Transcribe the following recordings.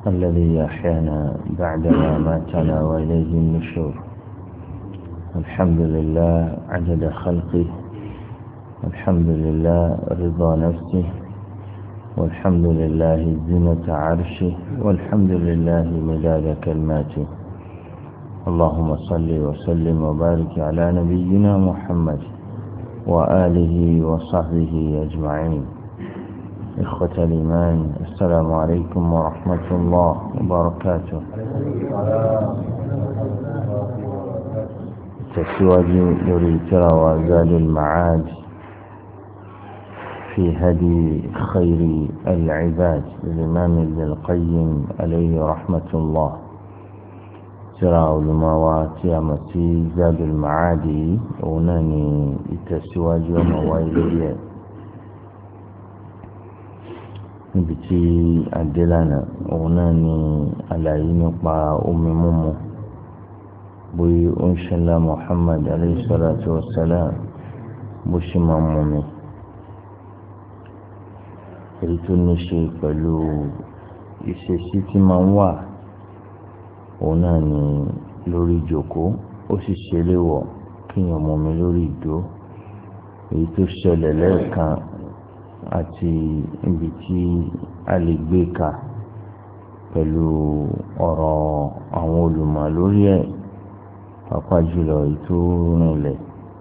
الذي أحيانا بعدما ماتنا وإليه النشور. الحمد لله عدد خلقه، الحمد لله رضا نفسه، والحمد لله زينة عرشه، والحمد لله مداد كلماته. اللهم صل وسلم وبارك على نبينا محمد وآله وصحبه أجمعين. إخوة الإيمان، السلام عليكم ورحمة الله وبركاته. تسواج يريترى وزاد المعاد في هدي خير العباد للإمام ابن القيم عليه رحمة الله. ترى علماء تيامتي زاد المعاد وناني تسواج وموائلية níbi tí adélànà òun náà ni àlàyé nípa omi mímu bóyá ó ń ṣẹlẹ̀ Muhammad alayhi salatu wa salam bó ṣe máa mú mi, èyí tó ní ṣe pẹ̀lú ìṣesí tí máa ń wà òun náà ni lórí ìjókòó. Ó sì ṣe léwọ̀ kéèyàn mú mi lórí ìdó, èyí tó ṣẹlẹ̀ lẹ́ẹ̀kan àti ibi tí a lè gbé ka pẹ̀lú ọ̀rọ̀ àwọn olùmọ̀ lórí ẹ̀, pàápàá jùlọ ètò ìrìnlẹ̀.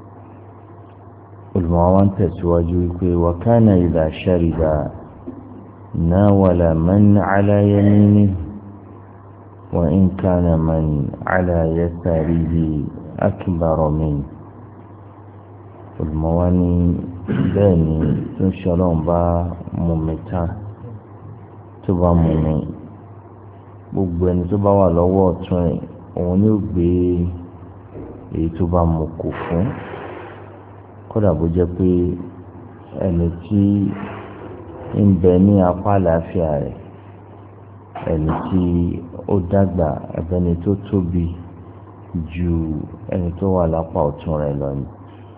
olùmọ̀ wa ń tẹ̀síwájú wípé wa kana idha shariba nawala man ala yaminihi wa in kana man ala yasarihi akbara minhu. olùmọ̀ wa ní bẹ́ẹ̀ ni tó ń ṣọlọ́run bá mú mi tán, tó bá mú mi, gbogbo ẹni tó bá wà lọ́wọ́ ọ̀tún ẹ̀ òun ni ó gbé èyí tó bá mú kù fún, kódà bó jẹ́ pé ẹni tí ń bẹ ní apá àlàáfíà rẹ̀, ẹni tí ó dàgbà, ẹni tó tóbi ju ẹni tó wà lápá ọ̀tún rẹ̀ lọ ni.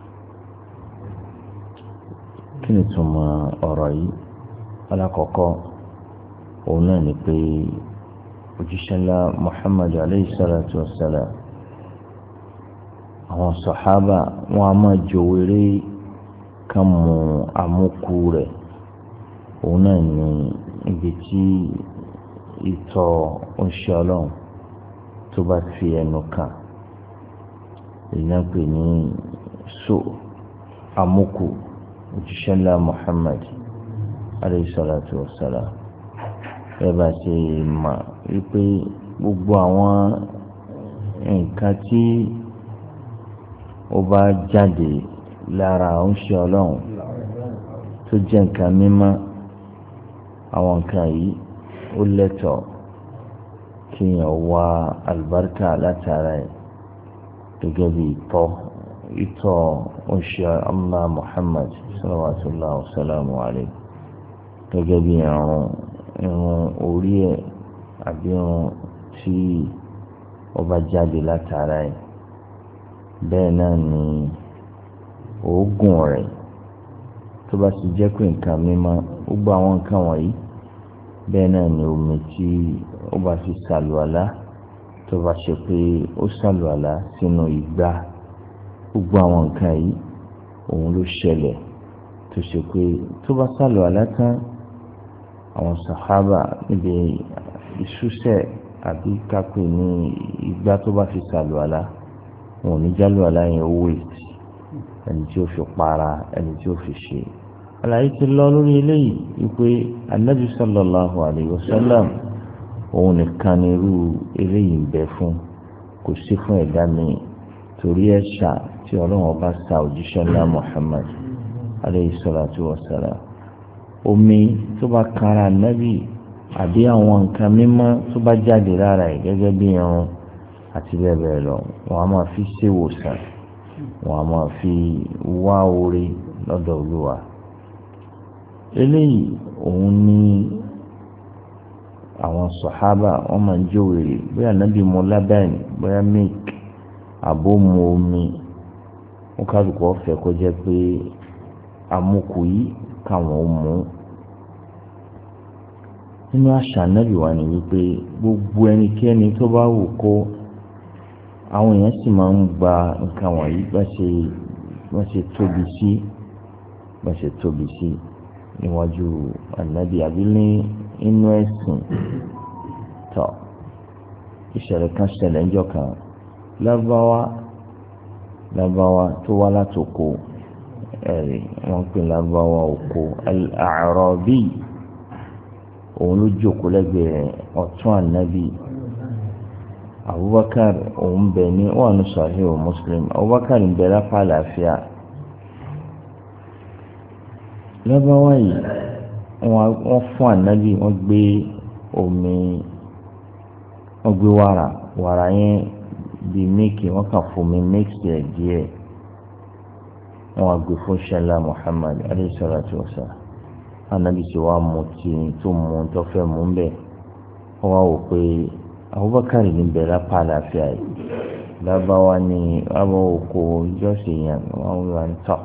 Kí ni túmọ̀ ọ̀rọ̀ yìí? Alákọ̀ọ́kọ́ òun náà ni pé òjíṣẹ́ ńlá Muhammad alayhi salatu wa salam, àwọn sàhábà wọn a máa jòwèrè kan mú àmúkù rẹ̀. òun náà ni ibi tí ìtọ̀ oṣù ọlọ́run tó bá fi ẹnu kàn, èyí náà pè ní àmúkù òjíṣẹ́ ńlá Muhammad alayhi salatu wa salam. ẹ bá ṣe mọ̀ wípé gbogbo àwọn nǹkan tí ó bá jáde lára oúnjẹ ọlọ́run tó jẹ́ nǹkan mímọ́, àwọn nǹkan yìí ó lẹ́tọ̀ọ́ kéèyàn wá àlùbáríkà látara ẹ̀, gẹ́gẹ́ bí ìtọ̀ oúnjẹ Allah Muhammad sallallahu wa sallamu alayhi, gẹ́gẹ́ bí irun orí ẹ̀ àbí irun tí ó bá jáde látara ẹ̀. bẹ́ẹ̀ náà ni òógùn rẹ̀ tó bá ti jẹ́ pé nǹkan mímọ́, gbogbo àwọn nǹkan wọ̀nyí. bẹ́ẹ̀ náà ni omi tí ó bá fi ṣàlùwàlá, tó bá ṣe pé ó ṣàlùwàlá sínú igbá, gbogbo àwọn nǹkan yìí òun ló ṣẹlẹ̀ tó ṣe pé tó bá ṣàlùwàlá tán, àwọn sàhábà níbi ìṣúṣẹ̀ àbí kápẹ́ ní igbá tó bá fi ṣàlùwàlá, wọn ò ní jálùwàlá yẹn owó ètì ẹni tí ó fi para, ẹni tí ó fi ṣe. àlàyé ti lọ lórí eléyìí wípé Ànábì sallallahu alayhi wa sallam òun nìkan ni irú eléyìí ń bẹ fún, kò sí fún ẹ̀dá mi, torí ẹ̀ṣà tí ọlọ́run ọba sa òjíṣẹ́ ńlá Muhammad alayhi salatu wa salam. omi tó bá kára Ànábì àbí àwọn nǹkan mímọ́ tó bá jáde lára ẹ̀, gẹ́gẹ́ bí irun àti bẹ́ẹ̀ bẹ́ẹ̀ lọ, wọn a máa fi ṣèwòsàn, wọn a máa fi wá oore lọ́dọ̀ Olúwa. eléyìí òun ní àwọn sàhábà wọn máa ń jòwèrè bóyá Ànábì mu lábẹ́ẹ̀nì, bóyá milk àbó mu omi, wọn kálukú ọ̀fẹ́ kó jẹ́ pé àmukù yìí káwọn ó mú. nínú àṣà Ànábì wa ni wípé gbogbo ẹnikẹ́ni tó bá wù kó àwọn èèyàn sì máa ń gba nǹkan wọ̀nyí bá ṣe tóbi sí níwájú Ànábì àbí ní inú ẹ̀sìn tó ìṣẹ̀lẹ̀ kan ṣẹlẹ̀ ńjọ́ kan lábáwá tó wá látòkò ẹ̀rí wọ́n pè lábáwá òkò al-A'rabi òun ló jókòó lẹ́gbẹ̀ẹ́ ọ̀tún Ànábì Abubakar òun bẹ̀ ní wọ́n ní Sahih Muslim Abubakar ń bẹ lápá àlàáfíà lábáwá yìí wọ́n fún Ànábì wọ́n gbé omi wọ́n gbé wàrà yẹn bíi mílìkì wọ́n kàn fún mi mílìkì ẹ̀ díẹ̀ wọ́n wá gbé fún ṣẹlá Muhammad alayhi salatu wassalam Ànábì tí wàá mú tí tó mú tó fẹ́ mú bẹ́ẹ̀ wọ́n wá wò pé Abubakar ní bẹ̀rẹ̀ lápá àlàáfíà yìí lábáwá ní abáwò kó jọ́sìn yẹn wọ́n wá ń tọ́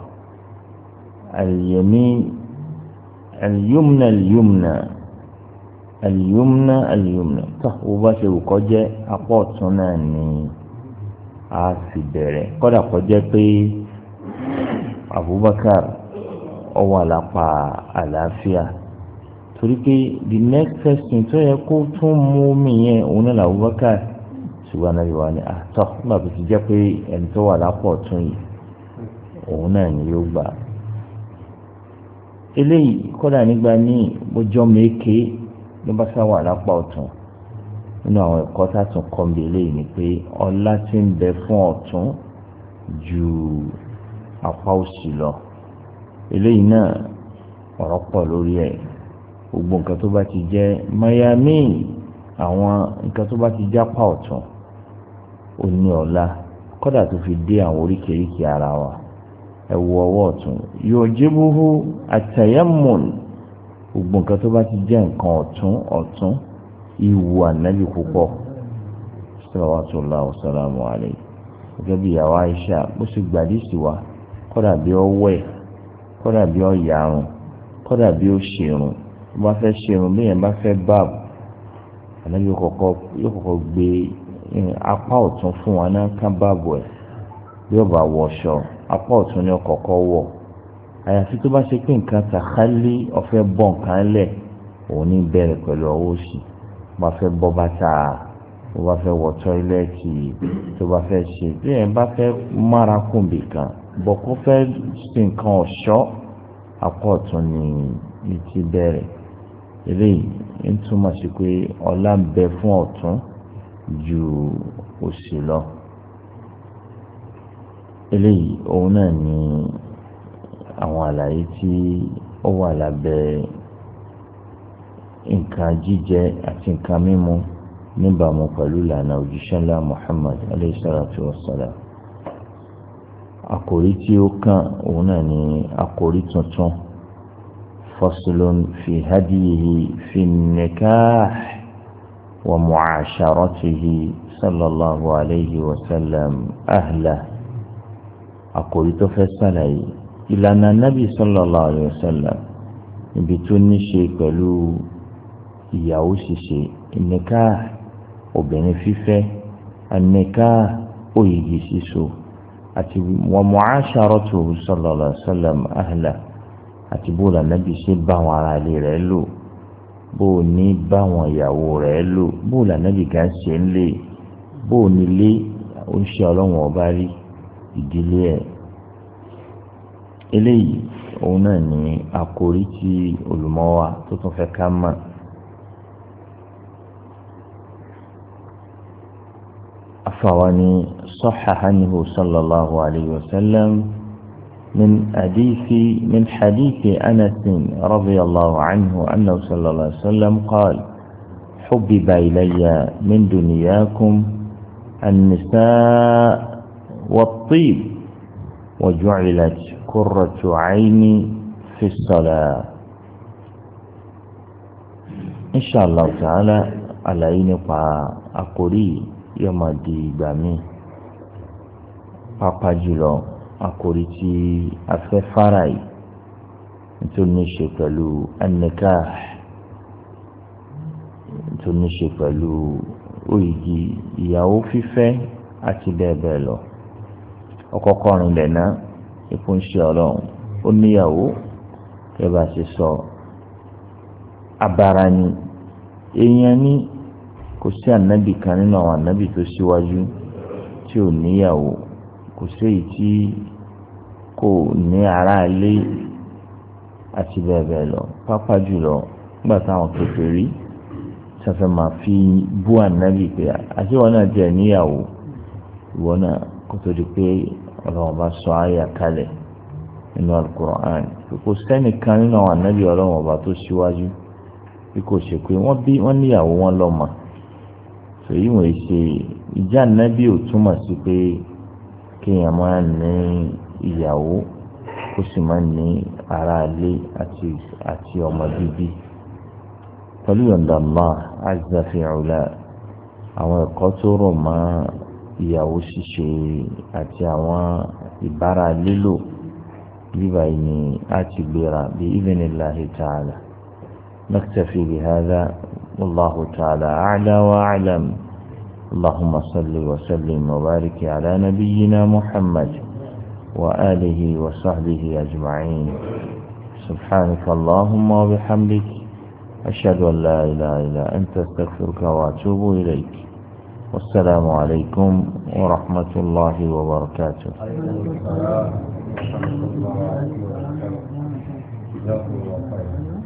al-yumna tó o bá ṣe wù kọ́ jẹ́ apá ọ̀tún náà ni a sì bẹ̀rẹ̀ kọ́dà kọ́ jẹ́ pé Abubakar ó wà lápá àlàáfíà torí pé the next person tó yẹ kó tún mú mi yẹn òun náà Abubakar ṣùgbọ́n náà yóò wá ní àtọ́ nígbà tó ti jẹ́ pé ẹni tó wà lápá ọ̀tún yìí òun náà ni yóò gbà eléyìí kọ́dà nígbà míì bójọ́ méèké ló bá sá wà lápá ọ̀tún nínú àwọn ẹ̀kọ́ tá a tún kọ́ mi eléyìí ni pé ọlá tí ń bẹ fún ọ̀tún ju apá òsì lọ eléyìí náà ọ̀rọ̀ pọ̀ lórí ẹ̀ gbogbo nǹkan tó bá ti jẹ́ mayami àwọn nǹkan tó bá ti jápá ọ̀tún ó ní ọlá kọ́dà tó fi dé àwọn oríkèéríkèé ara wa ẹ̀wù ọwọ́ ọ̀tún yóò jébúhú àtẹ̀yẹ́mùn gbogbo nǹkan tó bá ti jẹ́ nǹkan ọ̀tún ìwù Ànábì púpọ̀ salawatullahi wa salamu alayhi gẹ́gẹ́ bí ìyàwó Aisha bó ṣe gbàdí sí wa kọ́dà bí ó wẹ̀ kọ́dà bí ó yarun kọ́dà bí ó ṣerun bó bá fẹ́ ṣerun bí yẹn bá fẹ́ báàbù Ànábì yóò kọ́kọ́ gbé apá ọ̀tún fún wa náà ká báàbù ẹ̀ bí ó bá wọṣọ apá ọ̀tún ni ó kọ́kọ́ wọ̀ àyàfi tó bá ṣe pé nǹkan tàkálí ọ̀fẹ́ bọ̀ nǹkan lẹ̀ òun ní bẹ̀rẹ̀ pẹ̀lú ọwọ́ òsì bá fẹ́ bọ́ bàtà tó bá fẹ́ wọ tọ́ílẹ̀tì tó bá fẹ́ ṣe bí ẹ̀ bá fẹ́ mára kùnbì kan bọ̀ kó fẹ́ ṣe nǹkan ọ̀ṣọ́ apá ọ̀tún ní ti bẹ̀rẹ̀ eléyìí ń túmọ̀ sí pé ọlá ń bẹ fún ọ̀tún ju òsì lọ eléyìí òun náà ní àwọn àlàyé tí ó wà lábẹ́ nǹkan jíjẹ àti nǹkan mímu níbàámu pẹ̀lú ìlànà òjíṣẹ́ ńlá Muhammad alayhi salatu wassalam. àkòrí tí ó kàn òun náà ní àkòrí tuntun faslun fi hadiyihi fi nikah wa mu'asharatihi sallallahu alayhi wa sallam ahla. àkòrí tó fẹ́ sàlàyé ìlànà nábì sallallahu alayhi wa sallam ibi tó ní ṣe pẹ̀lú ìyàwó ṣíṣe ìníká obìnrin fífẹ́ àníká òyìgì ṣíṣo àti wa mu'asharatuhu sallallahu alayhi wa sallam ahla àti bó la nábì ṣe bá àwọn ará ilé rẹ̀ lò bó ní bá àwọn ìyàwó rẹ̀ lò bó la nábì gan ṣe ń lè bó nílé ó ń ṣe ọlọ́wọ́n ọba rí ìdílé ẹ̀ eléyìí òun náà ní àkòrí tí olùmọ́wá tó tún fẹ́ ká mọ̀. afawani sahhahahu sallallahu alayhi wa sallam min hadithi Anas radiyallahu anhu annahu sallallahu alayhi wa sallam qala hubbiba ilayya min dunyakum an-nisaa wat-tib wa ju'ilat qurratu 'ayni fi as-salah. inshallah ta'ala àlàyé nípa àkòrí yóò máa di ìgbà míì pàápàá jùlọ àkòrí tí a fẹ́ fara yìí nítorí ní ṣe pẹ̀lú an-nikah tó ní ṣe pẹ̀lú òyìgì ìyàwó fífẹ́ àti bẹ́ẹ̀ bẹ́ẹ̀ lọ. ọkọ̀ọ̀kọ̀ rìn lẹ́nà ìfúnṣẹ́ ọlọ́run ó níyàwó kẹ́ bá ṣe sọ abara ni èèyàn ní kò sí ànábì kan nínú àwọn ànábì tó síwájú tí ò níyàwó kò sí èyí tí kò ní aráalé àti bẹ́ẹ̀ bẹ́ẹ̀ lọ pápá jùlọ nígbà táwọn kékeré sọfẹ́ máa fi bú ànábì pé àti ìwọ náà jẹ́ níyàwó ìwọ náà kó tó di pé ọlọ́run bá sọ àyà kalẹ̀ nínú Al-Qur'an kò sẹ́nìkan nínú àwọn ànábì ọlọ́run ọba tó síwájú bí kò ṣe pé wọ́n níyàwó wọn lọ́mọ èyí wọ́n ṣe ìjà ànábì ò túmọ̀ sí pé kéèyàn máa ní ìyàwó kó sì máa ní aráalé àti ọmọ bíbí pẹ̀lú yọ̀ǹda Allah azza fi ula àwọn ẹ̀kọ́ tó rọ̀ mọ́ ìyàwó ṣíṣe àti àwọn ìbára lílò bíbá yìí ni a ti gbéra bí idhnillahi ta'ala naktafi bihadha wallahu ta'ala a'la wa a'lam. اللهم صل وسلم وبارك على نبينا محمد وآله وصحبه أجمعين. سبحانك اللهم وبحمدك أشهد أن لا إله إلا أنت أستغفرك وأتوب إليك. والسلام عليكم ورحمة الله وبركاته. ورحمة الله وبركاته.